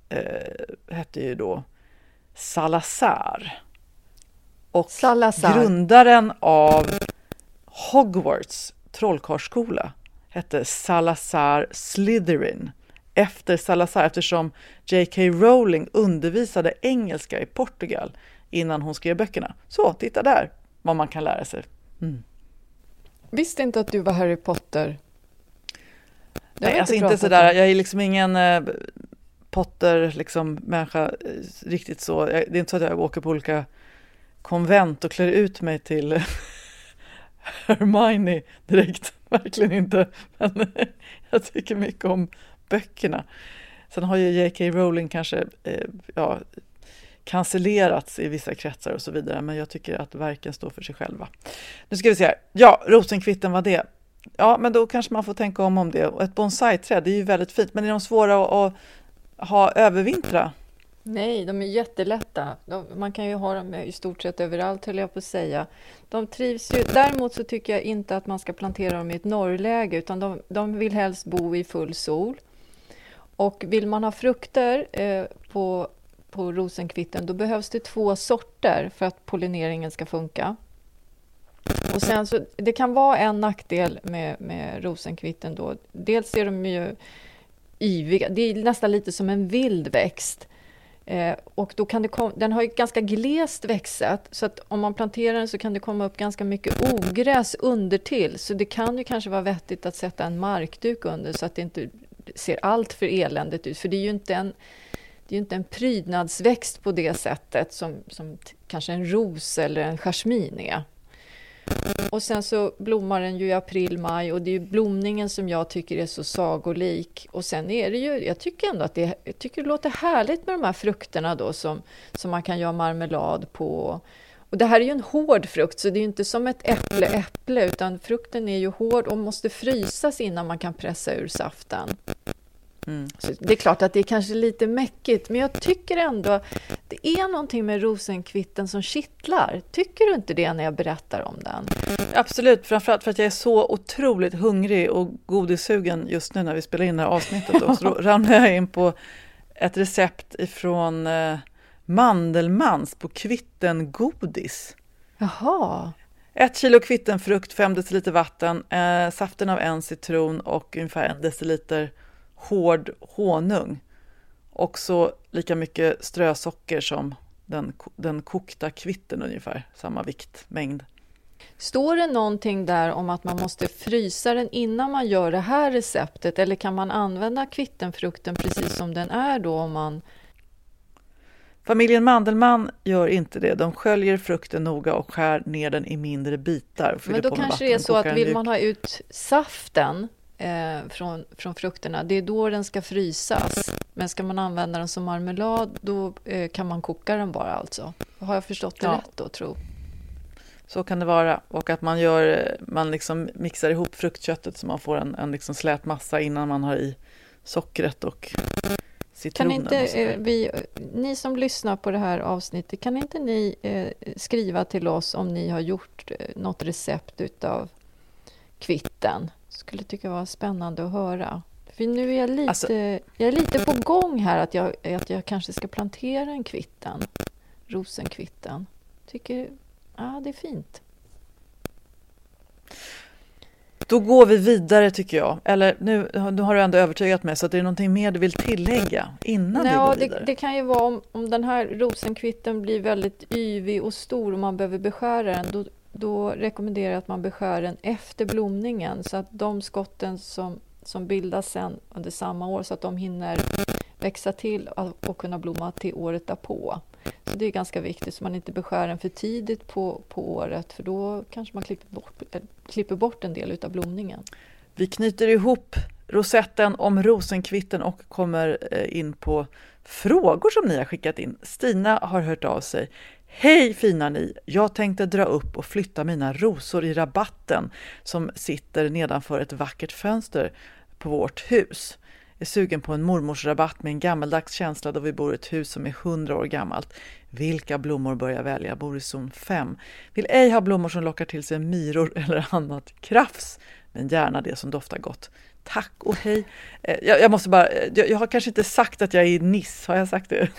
hette ju då Salazar. Och grundaren av Hogwarts trollkarlsskola hette Salazar Slytherin. Efter Salazar, eftersom J.K. Rowling undervisade engelska i Portugal innan hon skrev böckerna. Så, titta där vad man kan lära sig. Visste inte att du var Harry Potter. Nej, alltså inte sådär. Jag är liksom ingen Potter liksom människa riktigt så. Det är inte så att jag åker på olika konvent och klär ut mig till Hermione direkt. Verkligen inte. Men jag tycker mycket om böckerna. Sen har ju J.K. Rowling kanske cancellerats i vissa kretsar och så vidare. Men jag tycker att verken står för sig själva. Nu ska vi se här. Ja, rosenkvitten var det. Ja, men då kanske man får tänka om det. Och ett bonsai-träd, det är ju väldigt fint. Men är de svåra att ha övervintra? Nej, de är jättelätta. Man kan ju ha dem i stort sett överallt, höll jag på att säga. De trivs ju. Däremot så tycker jag inte att man ska plantera dem i ett norrläge, utan de vill helst bo i full sol. Och vill man ha frukter på rosenkvitten, då behövs det 2 sorter för att pollineringen ska funka. Och sen så, det kan vara en nackdel med rosenkvitten då. Dels är de ju yviga. Det är nästan lite som en vild växt. Och då kan den har ju ganska glest växat, så att om man planterar den så kan det komma upp ganska mycket ogräs under till. Så det kan ju kanske vara vettigt att sätta en markduk under så att det inte ser allt för eländigt ut. För det är ju inte en prydnadsväxt på det sättet som kanske en ros eller en jasmin är. Och sen så blommar den ju i april, maj, och det är ju blomningen som jag tycker är så sagolik. Och sen är det ju, jag tycker ändå att det låter härligt med de här frukterna då som man kan göra marmelad på. Och det här är ju en hård frukt, så det är ju inte som ett äpple, utan frukten är ju hård och måste frysas innan man kan pressa ur saften. Så det är klart att det är kanske lite mäckigt, men jag tycker ändå det är någonting med rosenkvitten som kittlar. Tycker du inte det när jag berättar om den? Absolut, framförallt för att jag är så otroligt hungrig och godissugen just nu när vi spelar in det här avsnittet. Och så då ramlar jag in på ett recept ifrån Mandelmans på kvittengodis. Jaha. 1 kilo kvittenfrukt, 5 deciliter vatten, saften av 1 citron och ungefär 1 deciliter hård honung. Och så lika mycket strösocker som den kokta kvitten, ungefär samma viktmängd. Står det någonting där om att man måste frysa den innan man gör det här receptet, eller kan man använda kvittenfrukten precis som den är då om man... Familjen Mandelmann gör inte det. De sköljer frukten noga och skär ner den i mindre bitar. Men då kanske det är så att vill man ha ut saften från frukterna, det är då den ska frysas. Men ska man använda den som marmelad, då kan man koka den bara alltså. Har jag förstått det rätt då, tro? Så kan det vara. Och att man liksom mixar ihop fruktköttet så man får en liksom slät massa innan man har i sockret och citronen. Kan inte ni som lyssnar på det här avsnittet, kan inte ni skriva till oss om ni har gjort något recept utav kvitten? Skulle tycka det var spännande att höra. För nu är jag lite på gång här att jag kanske ska plantera en kvitten. Rosenkvitten. Tycker det är fint. då går vi vidare tycker jag. Eller nu har du ändå övertygat mig, så att det är någonting mer du vill tillägga innan vi går vidare. Det kan ju vara om den här rosenkvitten blir väldigt yvig och stor och man behöver beskära den. Då rekommenderar jag att man beskär den efter blomningen, så att de skotten som bildas sen under samma år, så att de hinner växa till och kunna blomma till året därpå. Så det är ganska viktigt, så man inte beskär den för tidigt på året, för då kanske man klipper bort en del av blomningen. Vi knyter ihop rosetten om rosenkvitten och kommer in på frågor som ni har skickat in. Stina har hört av sig. Hej fina ni, jag tänkte dra upp och flytta mina rosor i rabatten som sitter nedanför ett vackert fönster på vårt hus. Jag är sugen på en mormorsrabatt med en gammaldags känsla då vi bor i ett hus som är 100 år gammalt. Vilka blommor bör jag välja? Jag bor i zon 5. Vill ej ha blommor som lockar till sig myror eller annat krafs, men gärna det som doftar gott. Tack och hej. Jag måste bara, jag har kanske inte sagt att jag är i Niss, har jag sagt det?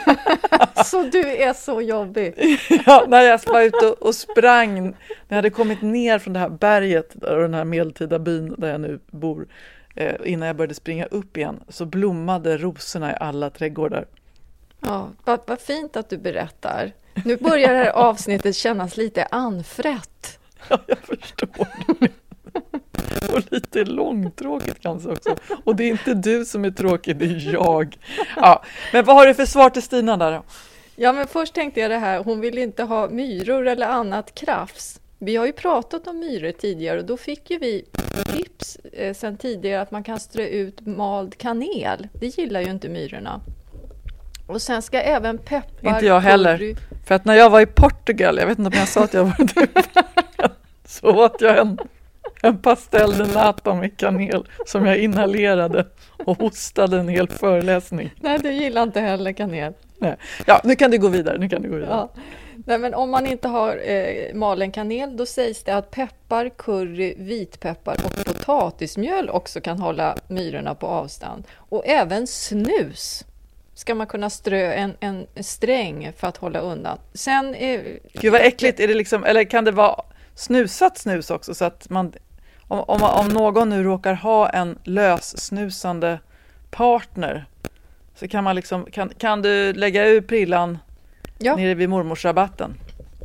Så du är så jobbig. Ja, när jag var ute och sprang, när jag hade kommit ner från det här berget och den här medeltida byn där jag nu bor, innan jag började springa upp igen, så blommade rosorna i alla trädgårdar. Ja, vad fint att du berättar. Nu börjar det här avsnittet kännas lite anfrätt. Ja, jag förstår det. Och lite långtråkigt kanske också. Och det är inte du som är tråkig, det är jag. Ja, men vad har du för svar till Stina där då? Ja, men först tänkte jag det här. Hon vill inte ha myror eller annat krafs. Vi har ju pratat om myror tidigare och då fick ju vi tips sen tidigare att man kan strö ut mald kanel. Det gillar ju inte myrorna. Och sen ska även peppar... Inte jag heller. Curry. För att när jag var i Portugal, jag vet inte om jag sa att jag var där, så åt jag en pastel de nata med kanel som jag inhalerade och hostade en hel föreläsning. Nej, du gillar inte heller kanel. Nej. Ja, nu kan du gå vidare. Ja. Nej, men om man inte har malen kanel, då sägs det att peppar, curry, vitpeppar och potatismjöl också kan hålla myrorna på avstånd. Och även snus ska man kunna strö en sträng för att hålla undan. Sen Gud vad äckligt, är det liksom, eller kan det vara snusat snus också, så att man om någon nu råkar ha en lössnusande partner, så kan man liksom kan du lägga ur prillan nere vid mormorsrabatten?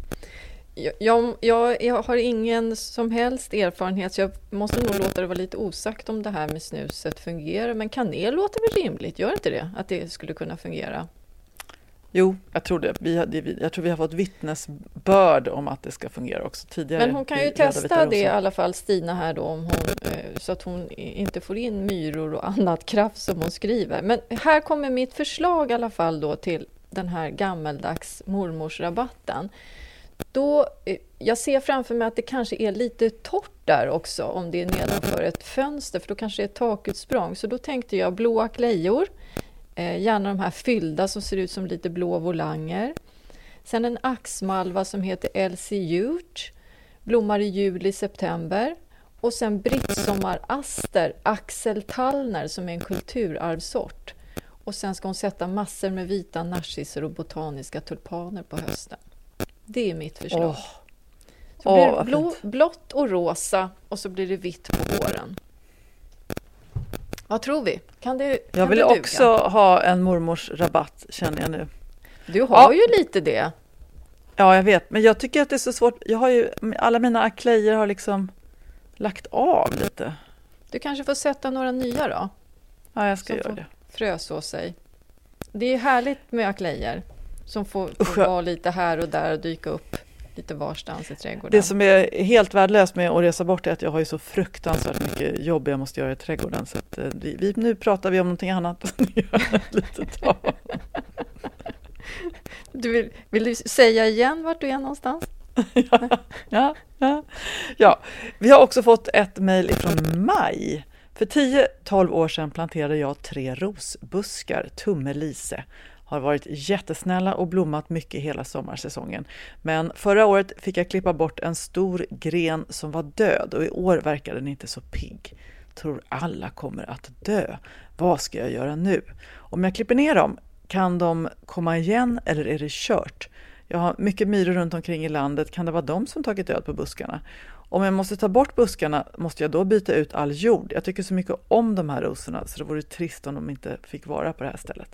Jag har ingen som helst erfarenhet, så jag måste nog låta det vara lite osagt om det här med snuset fungerar. Men kanel låter väl rimligt, gör inte det? Att det skulle kunna fungera? Jo, jag tror det. Jag tror vi har fått vittnesbörd om att det ska fungera också tidigare. Men hon kan ju testa det i alla fall, Stina här då, om så att hon inte får in myror och annat kraft som hon skriver. Men här kommer mitt förslag i alla fall då till den här gammaldags mormorsrabatten. Jag ser framför mig att det kanske är lite torrt där också om det är nedanför ett fönster, för då kanske det är takutsprång. Så då tänkte jag blåa klejor, gärna de här fyllda som ser ut som lite blå volanger. Sen en axmalva som heter Elsie Hjort, blommar i juli-september. Och sen brittsommaraster, Axel Tallner, som är en kulturarvsort. Och sen ska hon sätta massor med vita narcisser och botaniska tulpaner på hösten. Det är mitt förslag. Så blir det blått och rosa och så blir det vitt på våren. Vad tror vi? Jag vill också ha en mormors rabatt, känner jag nu. Du har ju lite det. Ja, jag vet. Men jag tycker att det är så svårt. Jag har ju, alla mina aklejer har liksom lagt av lite. Du kanske får sätta några nya då? Ja, jag ska göra det. Fröså sig. Det är härligt med aklejer som får vara lite här och där och dyka upp lite varstans i trädgården. Det som är helt värdelöst med att resa bort är att jag har ju så fruktansvärt mycket jobb jag måste göra i trädgården. Så att nu pratar vi om någonting annat. Vill du säga igen vart du är någonstans? Ja, vi har också fått ett mejl från Maj. För 10-12 år sedan planterade jag 3 rosbuskar, tummelise. Har varit jättesnälla och blommat mycket hela sommarsäsongen. Men förra året fick jag klippa bort en stor gren som var död och i år verkar den inte så pigg. Tror alla kommer att dö. Vad ska jag göra nu? Om jag klipper ner dem, kan de komma igen eller är det kört? Jag har mycket myror runt omkring i landet. Kan det vara de som tagit död på buskarna? Om jag måste ta bort buskarna, måste jag då byta ut all jord? Jag tycker så mycket om de här rosorna, så det vore trist om de inte fick vara på det här stället.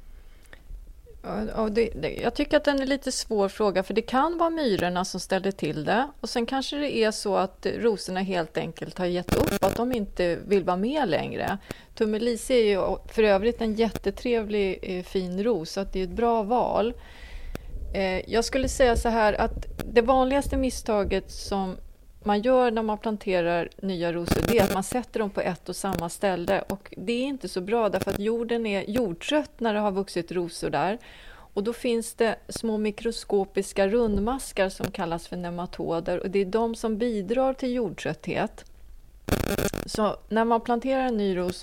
Ja, jag tycker att den är lite svår fråga, för det kan vara myrorna som ställer till det. Och sen kanske det är så att rosorna helt enkelt har gett upp, att de inte vill vara med längre. Tummelise är ju för övrigt en jättetrevlig fin ros, så att det är ett bra val. Jag skulle säga så här att det vanligaste misstaget som man gör när man planterar nya rosor, det är att man sätter dem på ett och samma ställe. Och det är inte så bra, därför att jorden är jordtrött när det har vuxit rosor där. Och då finns det små mikroskopiska rundmaskar som kallas för nematoder, och det är de som bidrar till jordtrötthet. Så när man planterar en ny ros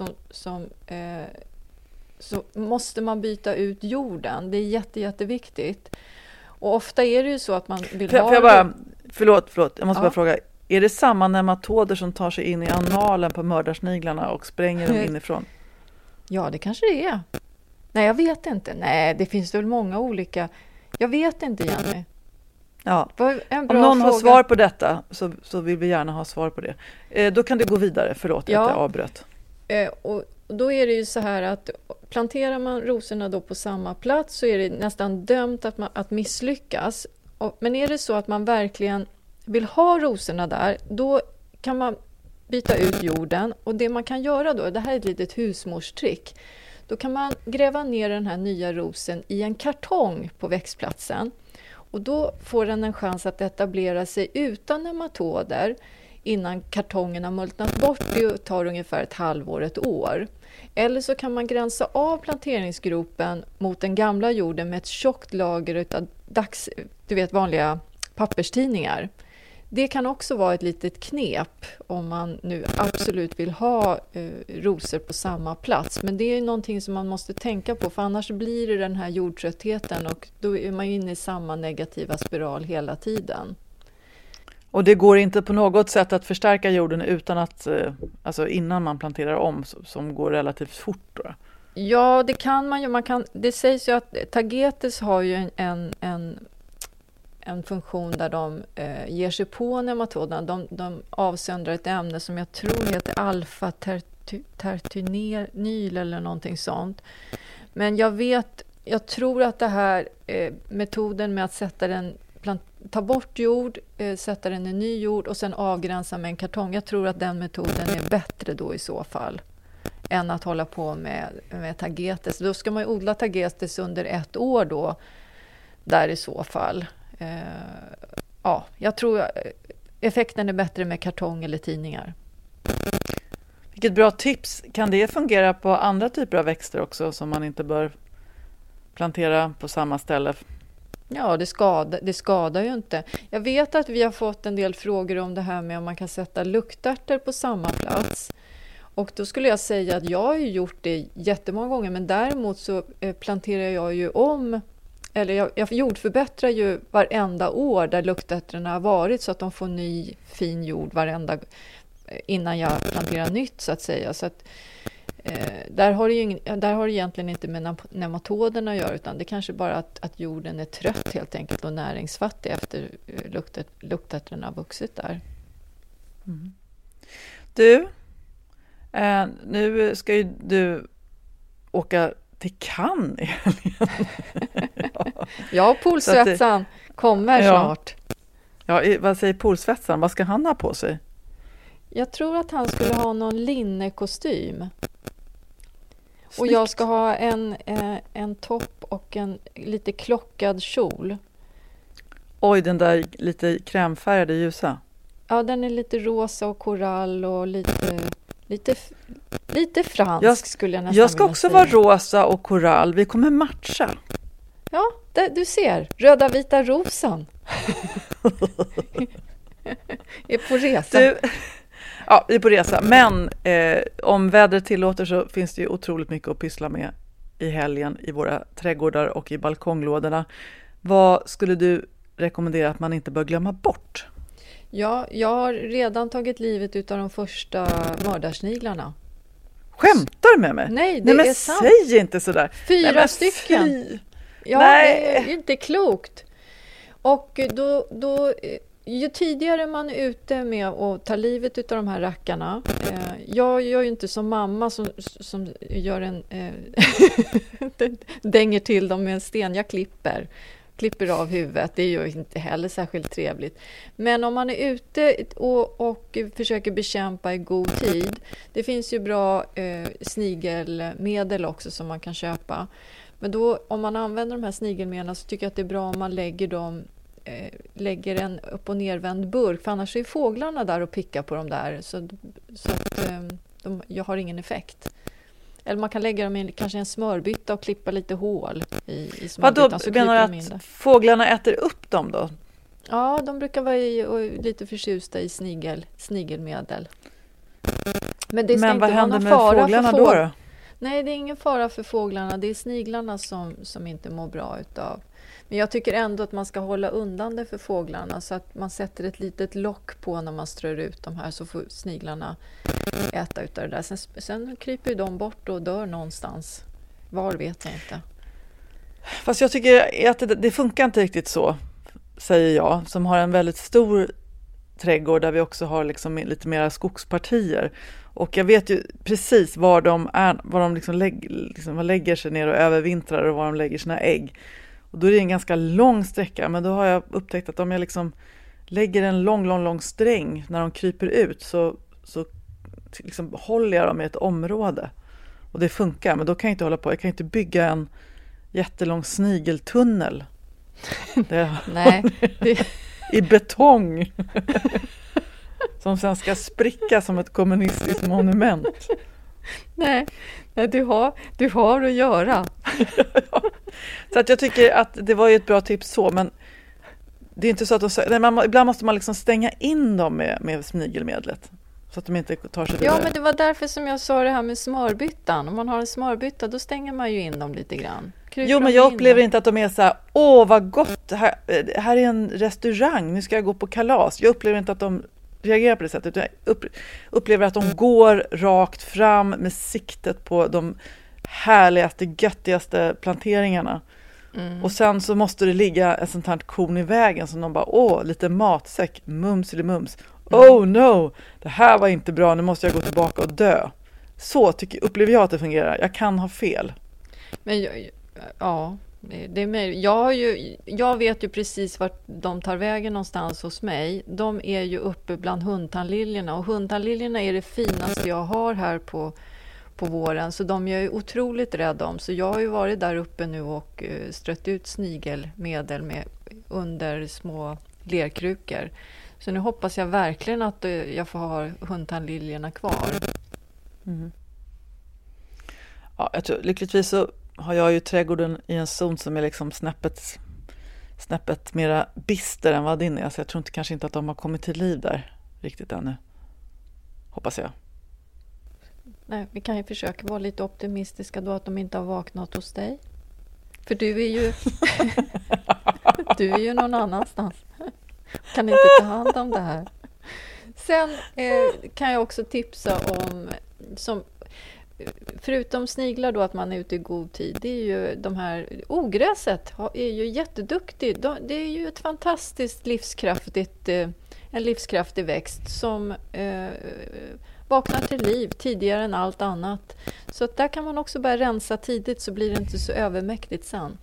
så måste man byta ut jorden. Det är jätteviktigt. Och ofta är det ju så att man vill ha... Förlåt, jag måste bara fråga. Är det samma nematoder som tar sig in i analen på mördarsniglarna och spränger dem inifrån? Ja, det kanske det är. Nej, jag vet inte. Nej, det finns väl många olika... Jag vet inte, Jenny. Ja. Om någon har svar på detta så vill vi gärna ha svar på det. Då kan det gå vidare. Förlåt att jag avbröt. Och då är det ju så här att planterar man rosorna då på samma plats så är det nästan dömt att misslyckas. Men är det så att man verkligen vill ha rosorna där, då kan man byta ut jorden. Och det man kan göra då, det här är ett litet husmorstrick, då kan man gräva ner den här nya rosen i en kartong på växtplatsen. Och då får den en chans att etablera sig utan nematoder innan kartongen har multnat bort. Det tar ungefär ett halvår, ett år. Eller så kan man gränsa av planteringsgropen mot den gamla jorden med ett tjockt lager av vanliga papperstidningar. Det kan också vara ett litet knep om man nu absolut vill ha rosor på samma plats. Men det är någonting som man måste tänka på, för annars blir det den här jordtröttheten och då är man inne i samma negativa spiral hela tiden. Och det går inte på något sätt att förstärka jorden utan att, alltså innan man planterar om, som går relativt fort då? Ja, det kan man ju. Det sägs ju att tagetes har ju en funktion där de ger sig på nematoderna. De avsöndrar ett ämne som jag tror heter alfa-tertinyl eller någonting sånt. Men jag tror att det här metoden med att ta bort jord, sätta den i ny jord och sen avgränsa med en kartong. Jag tror att den metoden är bättre då i så fall än att hålla på med tagetes. Då ska man ju odla tagetes under 1 år då, där i så fall. Jag tror effekten är bättre med kartong eller tidningar. Vilket bra tips. Kan det fungera på andra typer av växter också som man inte bör plantera på samma ställe? Ja, det skadar ju inte. Jag vet att vi har fått en del frågor om det här med om man kan sätta luktärtor på samma plats. Och då skulle jag säga att jag har ju gjort det jättemånga gånger, men däremot så planterar jag ju om, eller jag jordförbättrar ju varenda år där luktärtorna har varit, så att de får ny fin jord varenda innan jag planterar nytt så att säga. Så att där har det egentligen inte med nematoderna att göra, utan det kanske bara att jorden är trött helt enkelt och näringsfattig efter luktärtorna har vuxit där. Mm. Du, nu ska ju du åka till Cannes i helgen. Ja, Polsvetsan kommer snart. Ja, vad säger Polsvetsan? Vad ska han ha på sig? Jag tror att han skulle ha någon linnekostym. Och jag ska ha en topp och en lite klockad kjol. Oj, den där lite krämfärgade ljusa. Ja, den är lite rosa och korall och lite fransk skulle jag nästan Jag ska också vara rosa och korall. Vi kommer matcha. Ja, du ser. Röda vita rosen. Är på resa. Ja, vi är på resa. Men om vädret tillåter så finns det ju otroligt mycket att pyssla med i helgen i våra trädgårdar och i balkonglådorna. Vad skulle du rekommendera att man inte bör glömma bort? Ja, jag har redan tagit livet utav de första mördarsniglarna. Skämtar du med mig? Nej, det är sant. Säg inte sådär. 4 stycken. Ja, nej. Det är inte klokt. Och då ju tidigare man är ute med att ta livet utav de här rackarna. Jag gör ju inte som mamma som gör dänger till dem med en sten. Jag klipper av huvudet. Det är ju inte heller särskilt trevligt. Men om man är ute och försöker bekämpa i god tid. Det finns ju bra snigelmedel också som man kan köpa. Men då, om man använder de här snigelmedlen så tycker jag att det är bra om man lägger en upp- och nervänd burk. För annars är fåglarna där och pickar på dem där. Så att jag har ingen effekt. Eller man kan lägga dem i kanske en smörbytta och klippa lite hål i smörbyttan. Vadå, menar du att fåglarna äter upp dem då? Ja, de brukar vara lite förtjusta i snigelmedel. Men vad händer med fåglarna då? Nej, det är ingen fara för fåglarna. Det är sniglarna som inte mår bra utav. Men jag tycker ändå att man ska hålla undan det för fåglarna så att man sätter ett litet lock på när man strör ut de här så får sniglarna äta utav det där. Sen kryper de bort och dör någonstans. Var vet jag inte. Fast jag tycker att det funkar inte riktigt så, säger jag, som har en väldigt stor trädgård där vi också har liksom lite mera skogspartier. Och jag vet ju precis var de liksom lägger sig ner och övervintrar och var de lägger sina ägg. Och då är det en ganska lång sträcka, men då har jag upptäckt att om jag liksom lägger en lång sträng när de kryper ut så liksom håller jag dem i ett område. Och det funkar, men då kan jag inte hålla på. Jag kan inte bygga en jättelång snigeltunnel. Nej. I betong. Som sen ska spricka som ett kommunistiskt monument. Nej, du har att göra. Så att jag tycker att det var ju ett bra tips så, men det är inte så att ibland måste man liksom stänga in dem med snigelmedlet så att de inte tar sig vidare. Ja, men det var därför som jag sa det här med smörbyttan. Om man har en smörbytta, då stänger man ju in dem lite grann. Jo, men jag upplever inte att de är så här, åh vad gott, här är en restaurang, nu ska jag gå på kalas. Jag upplever inte att de reagerar på det sättet. Jag upplever att de går rakt fram med siktet på de härligaste, göttigaste planteringarna. Och sen så måste det ligga ett sånt här korn i vägen som de bara, lite matsäck, mums eller mums. Oh no, det här var inte bra, nu måste jag gå tillbaka och dö. Så upplever jag att det fungerar. Jag kan ha fel. Men ja, det är möjligt. Jag vet ju precis vart de tar vägen någonstans hos mig. De är ju uppe bland hundtandliljorna, och hundtandliljorna är det finaste jag har här på våren, så de är jag otroligt rädd om. Så jag har ju varit där uppe nu och strött ut snigelmedel under små lerkrukor. Så nu hoppas jag verkligen att jag får ha hundtandliljorna kvar. Mm. Ja, jag tror, lyckligtvis så har jag ju trädgården i en zon som är liksom snäppet mera bister än vad din är. Så jag tror kanske inte att de har kommit till liv där riktigt ännu. Hoppas jag. Nej, vi kan ju försöka vara lite optimistiska då att de inte har vaknat hos dig. För du är ju du är ju någon annanstans. Kan inte ta hand om det här. Sen kan jag också tipsa om, förutom sniglar då, att man är ute i god tid. Det är ju de här, ogräset är ju jätteduktigt. Det är ju ett fantastiskt en livskraftig växt som vaknar till liv tidigare än allt annat. Så att där kan man också börja rensa tidigt, så blir det inte så övermäktigt sen.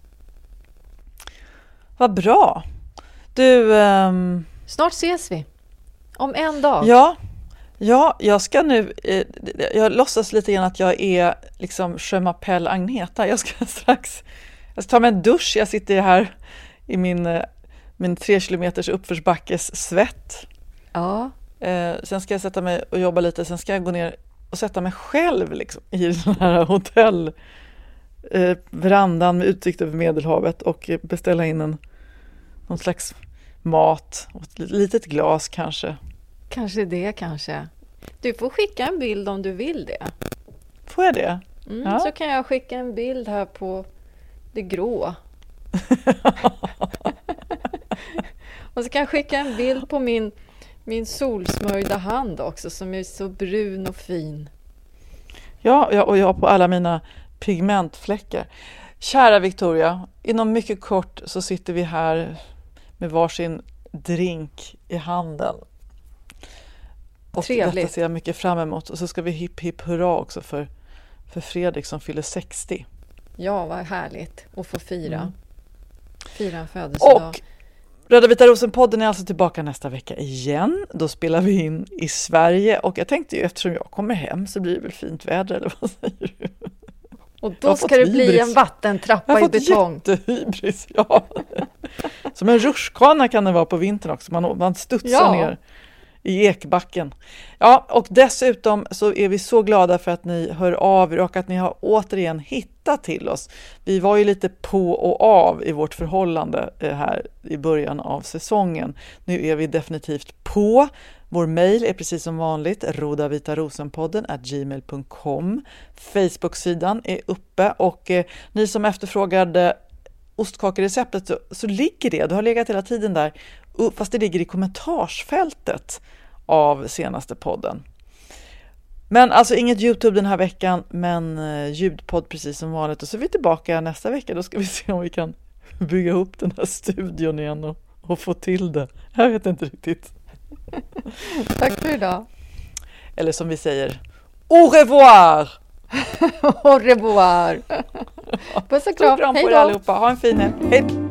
Vad bra. Du, snart ses vi. Om en dag. Ja, jag ska nu, jag låtsas lite grann att jag är liksom Je m'appelle Agneta. Jag ska ta mig en dusch. Jag sitter här i min 3 kilometers uppförsbackes svett. Ja. Sen ska jag sätta mig och jobba lite. Sen ska jag gå ner och sätta mig själv liksom, i den här hotellverandan med utsikt över Medelhavet och beställa in någon slags mat och ett litet glas kanske. Kanske. Du får skicka en bild om du vill det. Får jag det? Ja. Så kan jag skicka en bild här på det grå. Och så kan jag skicka en bild på min solsmörjda hand också, som är så brun och fin. Ja, och jag på alla mina pigmentfläckar. Kära Victoria, inom mycket kort så sitter vi här med varsin drink i handen. Och Trevligt. detta ser jag mycket fram emot. Och så ska vi hipp hipp hurra också för Fredrik som fyller 60. Ja, vad härligt att få fira en födelsedag. Och Röda Vita Rosen-podden är alltså tillbaka nästa vecka igen. Då spelar vi in i Sverige. Och jag tänkte ju, eftersom jag kommer hem så blir det väl fint väder, eller vad säger du? Och då ska det bli en vattentrappa i betong. Jag har fått jättehybris, ja. Som en rutschkana kan det vara på vintern också. Man studsar ner i ekbacken. Ja, och dessutom så är vi så glada för att ni hör av er och att ni har återigen hittat till oss. Vi var ju lite på och av i vårt förhållande här i början av säsongen. Nu är vi definitivt på. Vår mejl är precis som vanligt rodavitarosenpodden@gmail.com. Facebook-sidan är uppe och ni som efterfrågade ostkakereceptet så ligger det har legat hela tiden där, fast det ligger i kommentarsfältet av senaste podden. Men alltså inget YouTube den här veckan, men ljudpodd precis som vanligt. Och så är vi tillbaka nästa vecka. Då ska vi se om vi kan bygga upp den här studion igen och få till det. Jag vet inte riktigt. Tack för idag. Eller som vi säger, au revoir! Au revoir! Puss och kram, hej då! Ha en fin helg. Hej!